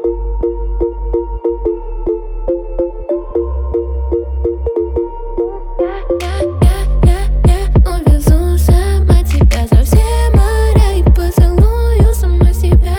Увезу сама тебя за все моря и поцелую сама себя.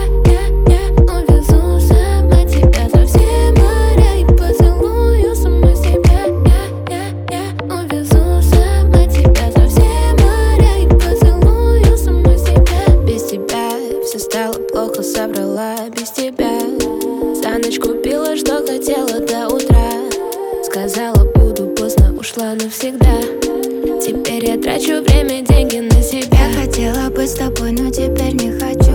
Увезу сама тебя за все моря и поцелую сама себя. Увезу сама тебя за все моря и поцелую сама себя. Без тебя все стало плохо, собрала без тебя. За ночь купила, что хотела до утра. Сказала, буду поздно, ушла навсегда. Теперь я трачу время, деньги на себя. Я хотела быть с тобой, но теперь не хочу.